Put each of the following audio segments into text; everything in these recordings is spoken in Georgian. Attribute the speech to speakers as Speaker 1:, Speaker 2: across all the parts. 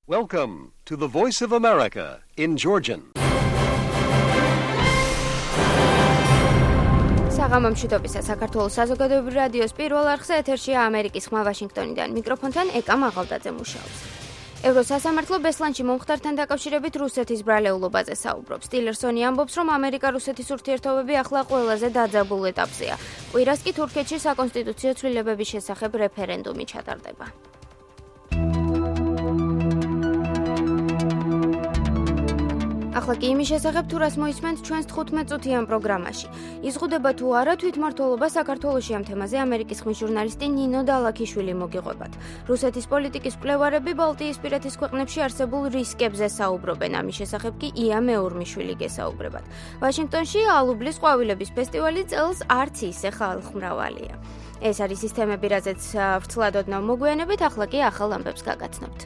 Speaker 1: Welcome to the Voice of America in Georgian.
Speaker 2: საღამო მშვიდობისა საქართველოს საზოგადოებრივ რადიოს პირველ არხზე ეთერშია ამერიკის ხმა ვაშინგტონიდან. მიკროფონთან ეკა მაღალდაძე მუშაობს. ევროსასამართლო ბესლანში მომხდართან დაკავშირებით რუსეთის ბრალეულობაზე საუბრობს. ტილერსონი ამბობს, რომ ამერიკა-რუსეთის ურთიერთობები ახლა ყველაზე დაძაბულ ეტაპზეა. კვირას კი თურქეთში საკონსტიტუციო ცვლილებების შესახებ რეფერენდუმი ჩატარდება. ახლა კი იმის შესახებ თუ რას მოისმენთ ჩვენს 15 წუთიან პროგრამაში. იზღუდება თუ არა თვითმმართველობა საქართველოში ამ თემაზე ამერიკის ხმის ჟურნალისტი ნინო დალაქიშვილი მოგიყვებათ. რუსეთის პოლიტიკის მკვლევარები ბალტიისპირეთის ქვეყნებში არსებულ რისკებზე საუბრობენ. ამის შესახებ კი ია მეურმიშვილი გესაუბრებათ. ვაშინგტონში ალუბლის ყვავილების ფესტივალი წელს არც ისე ხალხმრავალია. ეს არის ის თემები, რაზეც ვრცლად ოდნავ მოგვიანებით, ახლა კი ახალ ამბებს გაგაცნობთ.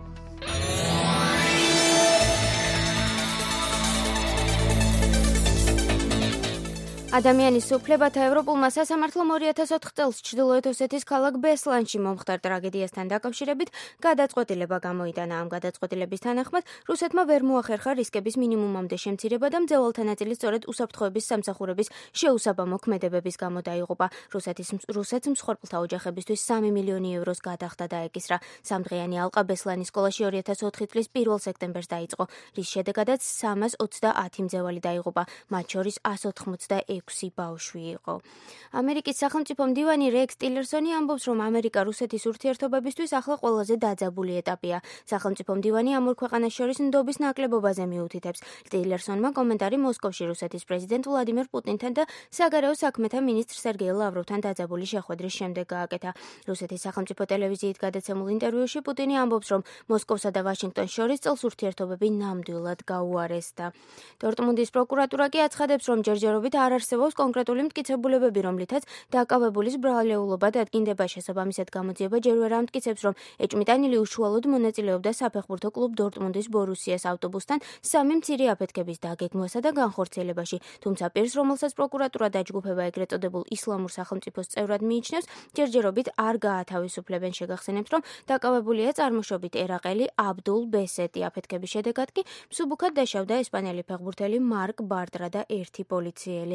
Speaker 2: ადამიანის უფლებათა ევროპულმა სასამართლომ 2004 წელს ჩრდილოეთ ოსეთის ქალაქ ბესლანში მომხდარ ტრაგედიასთან დაკავშირებით გადაწყვეტილება გამოიტანა. ამ გადაწყვეტილების თანახმად რუსეთმა ვერ მოახერხა რისკების მინიმუმამდე შემცირება და მძევალთა ნაწილი სწორედ უსაფრთხოების სამსახურების შეუსაბამო ქმედებების გამო დაიღუპა. რუსეთს მსხვერპლთა ოჯახებისთვის 3 მილიონი ევროს გადახდა დაეკისრა. სამდღიანი ალყა ბესლანის სკოლაში 2004 წლის 1 სექტემბერს დაიწყო, რის შედეგადაც 330 მძევალი დაიღუპა, მათ შორის 186 ბავშვი იყო. ამერიკის სახელმწიფო მდივანი რექს ტილერსონი ამბობს, რომ ამერიკა-რუსეთის ურთიერთობებისთვის ახლა ყველაზე დაძაბული ეტაპია. სახელმწიფო მდივანი ამ ორ ქვეყანას შორის ნდობის ნაკლებობაზე მიუთითებს. ტილერსონმა კომენტარი მოსკოვში რუსეთის პრეზიდენტ ვლადიმერ პუტინთან და საგარეო საქმეთა მინისტრ სერგეი ლავროვთან დაძაბული შეხვედრის შემდეგ გააკეთა. რუსეთის სახელმწიფო ტელევიზიით გადაცემულ ინტერვიუში პუტინი ამბობს, რომ მოსკოვსა და ვაშინგტონს შორის წელს ურთიერთობები ნამდვილად გაუარესდა. დორტმუნდის პროკურატურა კი აცხადებს, რომ ჯერჯერობით არ არსებობს კონკრეტული მტკიცებულებები, რომლითაც დაკავებულის ბრალეულობა დადგინდება. შესაბამისად გამოძიება ჯერ ვერ ამტკიცებს, რომ ეჭმიტანილი უშუალოდ მონაწილეობდა საფეხბურთო კლუბ დორტმუნდის ბორუსიას ავტობუსთან 3 მცირე აფეთქების დაგეგმვასა და განხორციელებაში. თუმცა პირს, რომელსაც პროკურატურა დაჯგუფება ეგრეთ წოდებულ ისლამურ სახელმწიფოს წევრად მიიჩნევს, ჯერჯერობით არ გაათავისუფლებენ. შეგახსენებთ, რომ დაკავებულია წარმოშობით ერაყელი აბდულ ბესეტი. აფეთქების შედეგად კი მსუბუქად დაშავდა ესპანელი ფეხბურთელი მარკ ბარტრა და 1 პოლიციელი.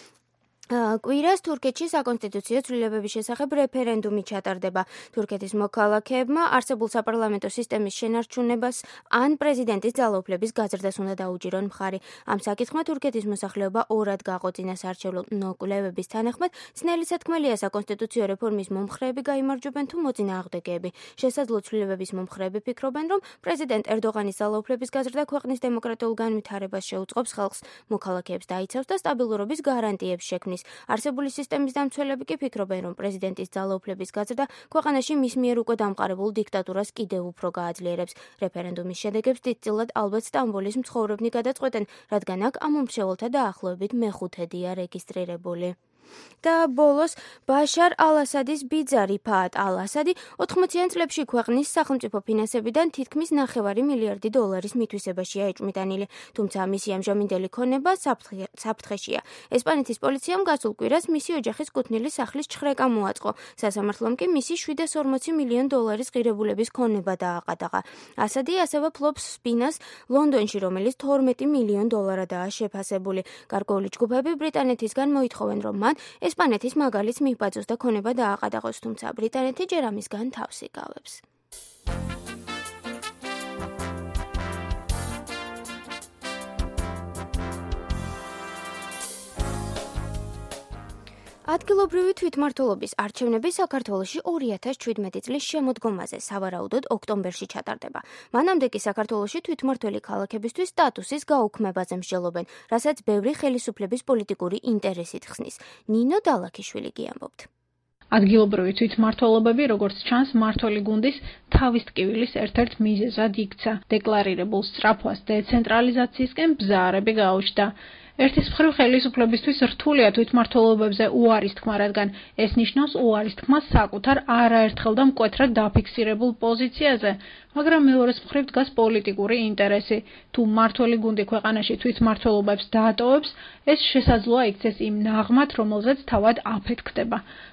Speaker 2: კვირას თურქეთში საკონსტიტუციო ცვლილებების შესახებ რეფერენდუმი ჩატარდება. თურქეთის მოქალაქეებმა არსებულ საპარლამენტო სისტემის შენარჩუნებას ან პრეზიდენტის ძალაუფლების გაზრდას უნდა დაუჭირონ მხარი. ამ საკითხმა თურქეთის მოსახლეობა ორად გაყოწინა. საარჩევნო კვლევების თანახმად ძნელი სათქმელია საკონსტიტუციო რეფორმის მომხრეები გაიმარჯვებენ თუ მოწინააღმდეგეები. შესაძლო ცვლილებების მომხრეები ფიქრობენ, რომ პრეზიდენტ ერდოღანის ძალაუფლების გაზრდა ქვეყნის დემოკრატიულ განვითარებას შეუწყობს, ხალხს მოქალაქეებს დაიცავს და სტაბილურობის გარანტიებს შექმნის. არსებული სისტემის დამცველები კი ფიქრობენ, რომ პრეზიდენტის ძალაუფლების გაზრდა ქვეყანაში მის მიერ უკვე დამყარებულ დიქტატურას კიდევ უფრო გააძლიერებს. რეფერენდუმის შედეგებს დიდწილად ალბათ სტამბოლის მცხოვრებნი გადაწყვეტენ, რადგან აქ ამ მომხრეულთა დაახლოებით მეხუთედია რეგისტრირებული. და ბოლოს ბაშარ ალ-ასადის ბიძარი ფაატ ალ-ასადი 80-იან წლებში ქვეყნის სახელმწიფო ფინანსებიდან თითქმის 9 მილიარდი დოლარის მითვისებაშია ეჭმიტანილი, თუმცა მისი ამჟამინდელი ქონება საფრთხეშია. ესპანეთის პოლიციამ გასულ კვირას მისი ოჯახის კუთვნილი სახლის ჩხრეკა მოაწყო. სასამართლომ კი მისი 740 მილიონ დოლარის ღირებულების ქონება დააყადაღა. ასადი ასევე ფლობს სპინას ლონდონში, რომელიც 12 მილიონ დოლარადაა შეფასებული. გარკვეული ჯგუფები ბრიტანეთისგან მოითხოვენ, რომ მან ესპანეთის მაგალითს მიჰბაძოს და ქონება დააყადაღოს, თუმცა ბრიტანეთი ჯერ ამისგან თავს იკავებს. ადგილობრივი თვითმმართველობის არჩევნები საქართველოში 2017 წლის შემოდგომაზე სავარაუდოდ ოქტომბერში ჩატარდება. მანამდე კი საქართველოში თვითმმართველი ქალაქებისთვის სტატუსის გაუქმებაზე მსჯელობენ, რასაც ბევრი ხელისუფლების პოლიტიკური ინტერესით ხსნის. ნინო დალაქიშვილი გიამბობთ.
Speaker 3: ადგილობრივი თვითმმართველობები, როგორც ჩანს, მმართველი გუნდის თავის ტკივილის ერთ-ერთ მიზეზად იქცა. დეკლარირებულ სწრაფვას დეცენტრალიზაციისკენ ბზარები გაუჩნდა. ერთის მხრივ ხელისუფლებისთვის რთულია თვითმმართველობებზე უარის თქმა, რადგან ეს ნიშნავს უარის თქმა საკუთარ არაერთხელ და მკვეთრად დაფიქსირებულ პოზიციაზე, მაგრამ მეორეს მხრივ დგას პოლიტიკური ინტერესი. თუ მმართველი გუნდი ქვეყანაში თვითმმართველობებს დაატოვებს, ეს შესაძლოა იქცეს იმ ნაღმად, რომელზეც თავად აფეთქდება.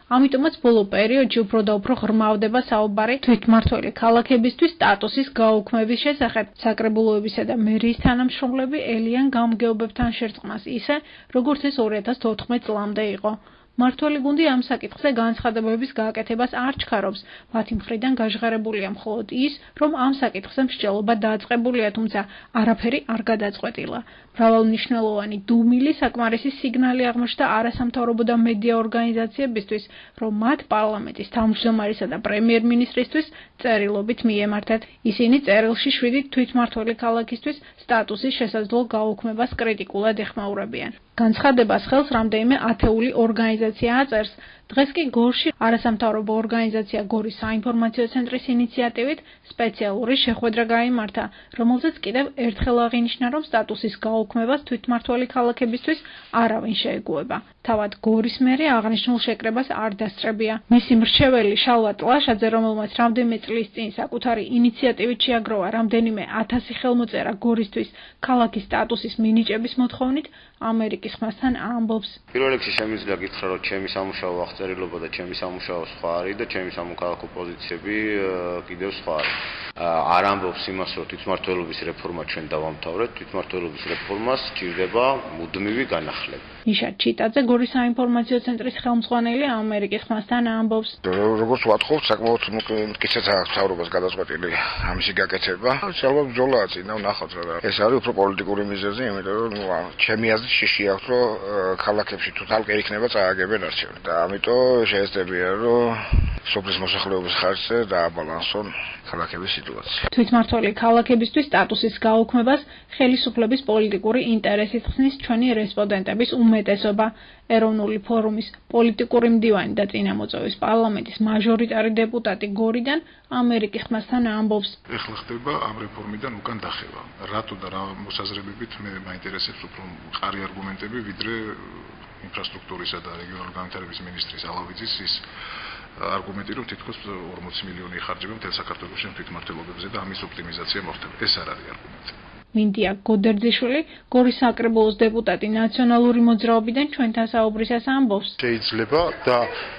Speaker 3: ამიტომაც ბოლო პერიოდში უფრო და უფრო ღრმავდება საუბარი თვითმმართველი ქალაქებისთვის სტატუსის გაუქმების შესახებ. საკრებულოებისა და მერიის თანამშრომლები ელიან გამგეობებთან შერწყმას ისე, როგორც ეს 2014 წლამდე იყო. მმართველი გუნდი ამ საკითხზე განცხადებების გაკეთებას არ ჩქარობს. მათი მხრიდან გაჟღერებულია მხოლოდ ის, რომ ამ საკითხზე მსჯელობა დაწყებულია, თუმცა არაფერი არ გადაწყვეტილა. მრავალმნიშვნელოვანი დუმილი საკმარისი სიგნალი აღმოჩნდა არასამთავრობო და მედია ორგანიზაციებისთვის, რომ მათ პარლამენტის თავმჯდომარისა და პრემიერ-მინისტრისთვის წერილობით მიემართათ. ისინი წერილში 7 თვითმმართველი ქალაქისთვის სტატუსის შესაძლო გაუქმებას კრიტიკულად ეხმაურებიან. განცხადებას ხელს რამდენიმე ათეული ორგანიზაცია აწერს. დღეს კი გორში არასამთავრობო ორგანიზაცია გორის საინფორმაციო ცენტრის ინიციატივით სპეციალური შეხვედრა გაიმართა, რომელზეც კიდევ ერთხელ აღინიშნა, რომ სტატუსის გაუქმებას თვითმმართველი ქალაქებისთვის არავინ შეეგუება. თავად გორის მერი აღნიშნულ შეკრებას არ დასწრებია. მისი მრჩეველი შალვა ტლაშაძე, რომელმაც რამდენიმე წლის წინ საკუთარი ინიციატივით შეაგროვა რამდენიმე 1000 ხელმოწერა გორისთვის ქალაქის სტატუსის მინიჭების მოთხოვნით, ამერიკის ხმასთან ამბობს.
Speaker 4: პირველ რიგში შემიძლია გითხრა, რომ ჩემი სამუშაო აღწერილობა და ჩემი სამუშაო სხვა არის და ჩემი სამოქალაქო პოზიციები კიდევ სხვა არის. არ ამბობს იმას, რომ თვითმმართველობის რეფორმა ჩვენ დავამთავრეთ, თვითმმართველობის რეფორმას სჭირდება მუდმივი განახლება.
Speaker 3: ნიშა ჩიტაძე გორის საინფორმაციო ცენტრის ხელმძღვანელი ამერიკის ხმასთან ამბობს.
Speaker 5: როგორც ვათხოვთ, საკმაოდ მტკიცედ მთავრობას გადაწყვეტილი ამისი გაკეთება. ალბათ ბრძოლაა წინა ვნახოთ რა. ეს არის უფრო პოლიტიკური მიზეზი, იმიტომ რომ ჩემი აზრით შიში აქვს, რომ ქალაქებში თუ თალკე იქნება წააგებენ არჩევნები და ამიტომ შეეცდებია, რომ სოფლის მოსახლეობის ხარჯზე დააბალანსონ ქალაქების სიტუაცია.
Speaker 3: თვითმმართველი ქალაქებისთვის სტატუსის გაუქმებას ხელისუფლების პოლიტიკური ინტერესით ხსნის ჩვენი რესპონდენტების უმეტესობა. ეროვნული ფორუმის პოლიტიკური მდივანი და წინამოწვევის პარლამენტის მაჟორიტარი დეპუტატი გორიდან ამერიკის ხმასთან ამბობს.
Speaker 6: ეხლა ხდება ამ რეფორმიდან უკან დახევა. რატო და რა მოსაზრებებით მე მაინტერესებს უფრო მყარი არგუმენტები, ვიდრე ინფრასტრუქტურისა და რეგიონალური განვითარების მინისტრის ალავიძის ის არგუმენტი, რომ თითქოს 40 მილიონი იხარჯება მთელ საქართველოში თვითმმართველობებზე და ამის ოპტიმიზაცია მოხდება. ეს არ არის არგუმენტი.
Speaker 3: მინდია გოდერძიშვილი, გორის საკრებულოს დეპუტატი ნაციონალური მოძრაობიდან ჩვენთან საუბრისას ამბობს.
Speaker 6: შეიძლება და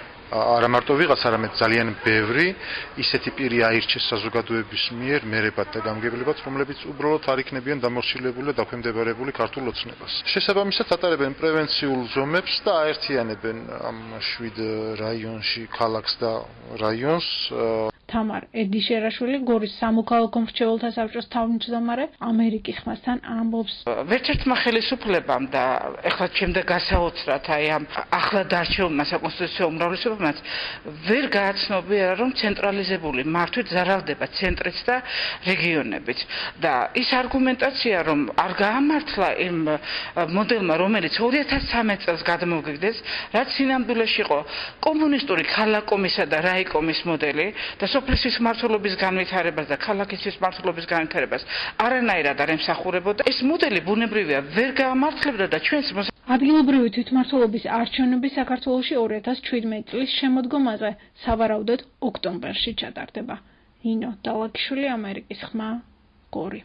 Speaker 6: არა მარტო ვიღაც, არამედ ძალიან ბევრი ისეთი პირი აირჩეს საზოგადოების მიერ მერებად და გამგებლებად, რომლებიც უბრალოდ არ იქნებიან დამორჩილებული და დაქვემდებარებული ქართულ ოცნებას. შესაბამისად ატარებენ პრევენციულ ზომებს და აერთიანებენ ამ 7 რაიონში ქალაქს და რაიონს.
Speaker 3: თამარ ედიშერაშვილი, გორის სამოქალაქო მრჩეველთა საბჭოს თავმჯდომარე, ამერიკის ხმასთან ამბობს.
Speaker 7: ვერცერთმა ხელისუფლებამ და ეხლა შემდეგ გასაოცრად აი ამ ახლა დარჩეულმა საკონსტიტუციო უმრავლესობამ ვერ გააცნობიერა, რომ ცენტრალიზებული მართვით ზარალდება ცენტრიც და რეგიონებიც. და ის არგუმენტაცია, რომ არ გაამართლა იმ მოდელმა, რომელიც 2013 წელს გადმოვგეგდეს, რაც სინამდვილეში იყო კომუნისტური ქალაქომისა და რაიკომის მოდელი და სოფლის მმართველობის განვითარებას და ქალაქის მმართველობის განვითარებას არანაირად არ ემსახურებოდა. ეს მოდელი ბუნებრივია ვერ გაამართლებდა და ჩვენს
Speaker 3: ადგილობრივი თვითმმართველობის არჩევნები საქართველოში 2017 წლის შემოდგომაზე სავარაუდოდ ოქტომბერში ჩატარდება. ნინო დალაკიშვილი, ამერიკის ხმა, გორი.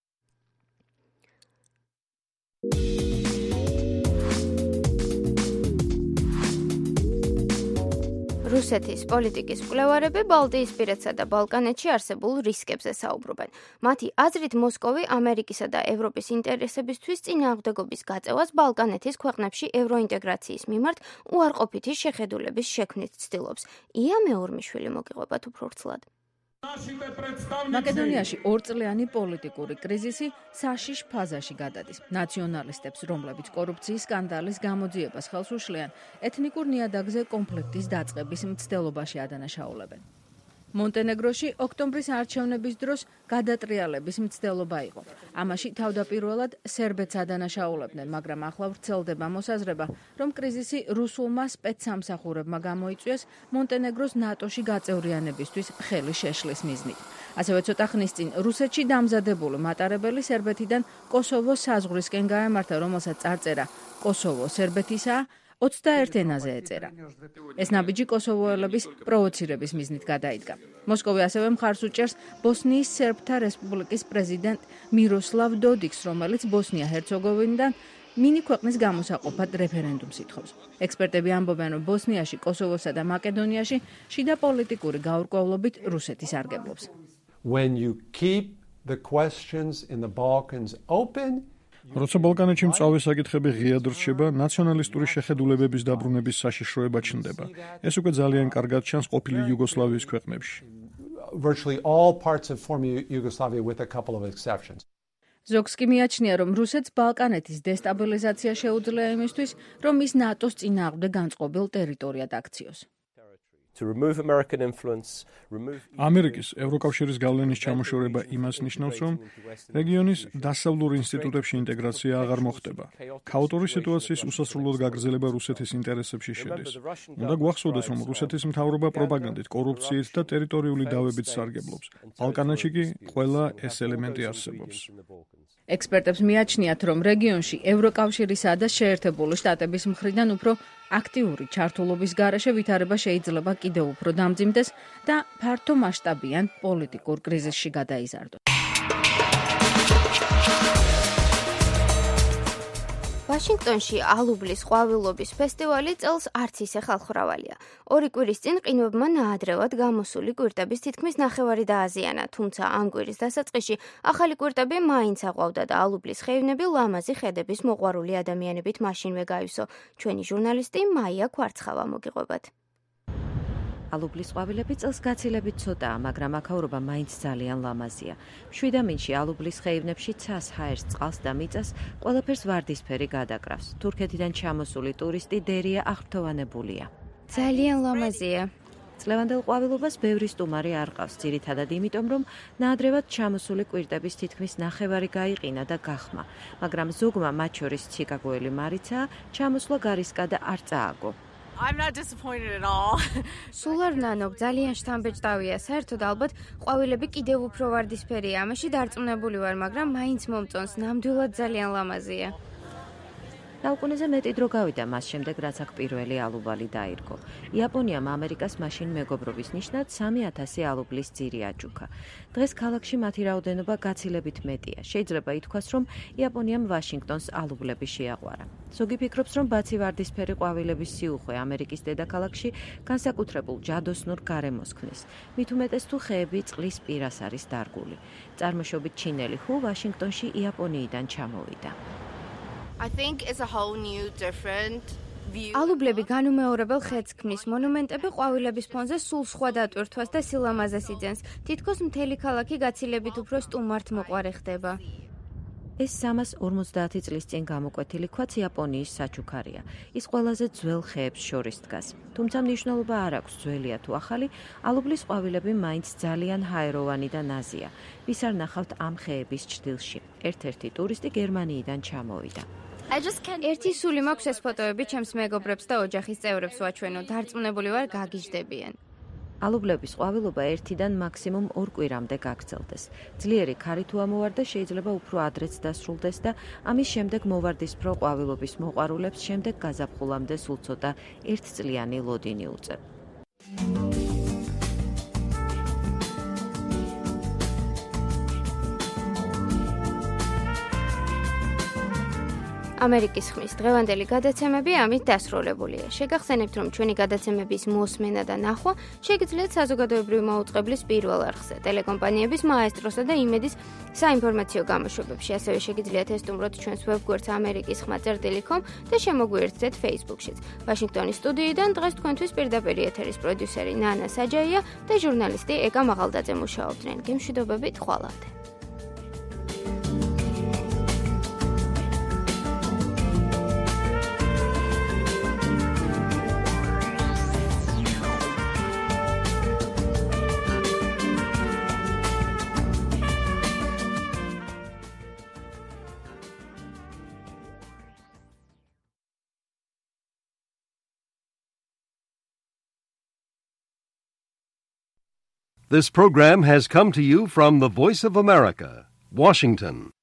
Speaker 2: რუსეთის პოლიტიკის მკვლევარები ბალტიისპირეთსა და ბალკანეთში არსებულ რისკებზე საუბრობენ. მათი აზრით მოსკოვი ამერიკისა და ევროპის ინტერესებისთვის წინააღმდეგობის გაწევას ბალკანეთის ქვეყნებში ევროინტეგრაციის მიმართ უარყოფითი შეხედულების შექმნით ცდილობს. ია მეურმიშვილი მოგიყვებათ უფრო ვრცლად.
Speaker 8: მაკედონიაში ორწლიანი პოლიტიკური კრიზისი საშიშ ფაზაში გადადის. ნაციონალისტებს, რომლებიც კორუფციის სკანდალის გამოძიებას ხელს უშლიან, ეთნიკურ ნიადაგზე კონფლიქტის დაწყების მცდელობაში ადანაშაულებენ. მონტენეგროში ოქტომბრის არჩევნების დროს გადატრიალების მცდელობა იყო. ამაში თავდაპირველად სერბეთს ადანაშაულებდნენ, მაგრამ ახლა ვრცელდება მოსაზრება, რომ კრიზისი რუსულმა სპეცსამსახურებმა გამოიწვიეს მონტენეგროს ნატოში გაწევრიანებისთვის ხელი შეშლის მიზნით. ასევე ცოტა ხნის წინ რუსეთში დამზადებული მატარებელი სერბეთიდან კოსოვოს საზღვრისკენ გაემართა, რომელსაც წარწერა კოსოვო სერბეთისაა 21 ენაზე ეწერა. ეს ნაბიჯი კოსოვოელების პროვოცირების მიზნით გადაიდგა. მოსკოვი ასევე მხარს უჭერს ბოსნიის სერბთა რესპუბლიკის პრეზიდენტ მიროსლავ დოდიკს, რომელიც ბოსნია-ჰერცეგოვინიდან მინი ქვეყნის გამოსაყოფად რეფერენდუმს ითხოვს. ექსპერტები ამბობენ, რომ ბოსნიაში, კოსოვოსა და მაკედონიაში შიდა პოლიტიკური გაურკვევლობით რუსეთი სარგებლობს.
Speaker 9: When you keep the questions in the Balkans open,
Speaker 10: როცა ბალკანეთში მწვავე საკითხები ღიად რჩება, ნაციონალისტური შეხედულებების დაბრუნების საშიშროება ჩნდება. ეს უკვე ძალიან კარგად ჩანს ყოფილი იუგოსლავიის ქვეყნებში.
Speaker 9: virtually all parts of former Yugoslavia with a couple of exceptions.
Speaker 8: ზოგს კი მიაჩნია, რომ რუსეთს ბალკანეთის დესტაბილიზაცია შეუძლია იმისთვის, რომ ის ნატოს წინააღმდეგ განწყობილ ტერიტორიად აქციოს.
Speaker 10: ამერიკის ევროკავშირის გავლენის ჩამოშორება იმას ნიშნავს, რომ რეგიონის დასავლურ ინსტიტუტებში ინტეგრაცია აღარ მოხდება. ქაოტური სიტუაციის უსასრულოდ გაგრძელება რუსეთის ინტერესებში შედის. უნდა გვახსოვდეს, რომ რუსეთის მთავრობა პროპაგანდით, კორუფციით და ტერიტორიული დავებით სარგებლობს. ბალკანეთში კი ყველა ეს ელემენტი არსებობს.
Speaker 8: ექსპერტებს მიაჩნიათ, რომ რეგიონში ევროკავშირისა და შეერთებული შტატების მხრიდან უფრო აქტიური ჩართულობის გარეშე ვითარება შეიძლება კიდევ უფრო დამძიმდეს და ფართო მასშტაბიან პოლიტიკურ კრიზისში გადაიზარდოს.
Speaker 2: ვაშინგტონში ალუბლის ყვავილობის ფესტივალი წელს არც ისე ხალხმრავალია. 2 კვირის წინ ყინვებმა ნაადრევად გამოსული კვირტების თითქმის ნახევარი დააზიანა, თუმცა ამ კვირის დასაწყისში ახალი კვირტები მაინც აყვავდა და ალუბლის ხეივნები ლამაზი ხედების მოყვარული ადამიანებით მაშინვე გაივსო. ჩვენი ჟურნალისტი მაია ქვარცხავა მოგიყვებათ.
Speaker 11: ალუბლის ყვავილები წელს გაცილებით ცოტაა, მაგრამ აქაურობა მაინც ძალიან ლამაზია. მშვიდამინში ალუბლის ხეივნებში ცას, ჰაერს, წყალს და მიწას ყველაფერს ვარდისფერი გადაკრავს. თურქეთიდან ჩამოსული ტურისტი დერია აღფრთოვანებულია.
Speaker 2: ძალიან ლამაზია.
Speaker 11: წლევანდელ ყვავილობას ბევრი სტუმარი არ ყავს, ძირითადად იმიტომ, რომ ნაადრევად ჩამოსული კვირტების თითქმის ნახევარი გაიყინა და გახმა, მაგრამ ზოგმა, მათ შორის ჩიკაგოელი მარიცაა, ჩამოსვლა გარისკა და არ წააგო.
Speaker 12: I'm not disappointed at all.
Speaker 2: სულ არ ნანობ, ძალიან შთამბეჭდავია. საერთოდ ალბათ ყვავილები კიდევ უფრო ვარდისფერია. ამაში დარწმუნებული ვარ, მაგრამ მაინც მომწონს. ნამდვილად ძალიან ლამაზია.
Speaker 11: საუკუნეზე მეტი დრო გავიდა მას შემდეგ, რაც აქ პირველი ალუბალი დაირგო. იაპონიამ ამერიკას მაშინ მეგობრობის ნიშნად 3000 ალუბლის ძირი აჯუქა. დღეს ქალაქში მათი რაოდენობა გაცილებით მეტია. შეიძლება ითქვას, რომ იაპონიამ ვაშინგტონს ალუბლები შეაყვარა. ზოგი ფიქრობს, რომ ბაცი ვარდისფერი ყვავილების სიუხვე ამერიკის დედაქალაქში განსაკუთრებულ ჯადოსნურ გარემოს ქმნის. მით უმეტეს თუ ხეები წყლის პირას არის დარგული. წარმოშობით ჩინელი ჰუ ვაშინგტონში იაპონიიდან ჩამოვიდა.
Speaker 12: I think it's a whole new different view.
Speaker 2: ალუბლები განუმეორებელ ხედს ქმნის. მონუმენტები ყვავილების ფონზე სულ სხვა დატვირთვას და სილამაზეს იძენს. თითქოს მთელი ქალაქი გაცილებით უფრო სტუმართ მოყვარე ხდება.
Speaker 11: ეს 350 წლის წინ გამოკვეთილი ქვაც იაპონიის საჩუქარია. ის ყველაზე ძველ ხეებს შორის დგას. თუმცა მნიშვნელობა არ აქვს ძველია თუ ახალი, ალუბლის ყვავილები მაინც ძალიან ჰაეროვანი და ნაზია. ვის არ ნახავთ ამ ხეების ჭრილში. ერთ-ერთი ტურისტი გერმანიიდან ჩამოვიდა.
Speaker 2: ერთი სული მაქვს ეს ფოტოები ჩემს მეგობრებს და ოჯახის წევრებს ვაჩვენო. დარწმუნებული ვარ გაგიჟდებიან.
Speaker 11: ალუბლების ყვავილობა 1-დან მაქსიმუმ 2 კვირამდე გაგრძელდეს. ძლიერი ქარი თუ ამოვარდა, შეიძლება უფრო ადრეც დასრულდეს და ამის შემდეგ მოვარდისფრო ყვავილობის მოყვარულებს შემდეგ გაზაფხულამდე სულ ცოტა 1 წლიანი ლოდინი უწევ.
Speaker 2: ამერიკის ხმის დღევანდელი გადაცემები ამით დასრულებულია. შეგახსენებთ, რომ ჩვენი გადაცემების მოსმენა და ნახვა შეგიძლიათ საზოგადოებრივი მაუწყებლის პირველ არხზე, ტელეკომპანიების მაესტროსა და იმედის საინფორმაციო გამოშვებებში. ასევე შეგიძლიათ ესტუმროთ ჩვენს ვებგვერდს amerikisxma.com და შემოგვიერთდეთ Facebook-შიც. ვაშინგტონის სტუდიიდან დღეს თქვენთვის პირდაპირ ეთერის პროდიუსერი ნანა საჯაია და ჟურნალისტი ეკა მაღალდაძე მუშაობდნენ. გემშვიდობებით, ხვალამდე.
Speaker 1: This program has come to you from the Voice of America, Washington.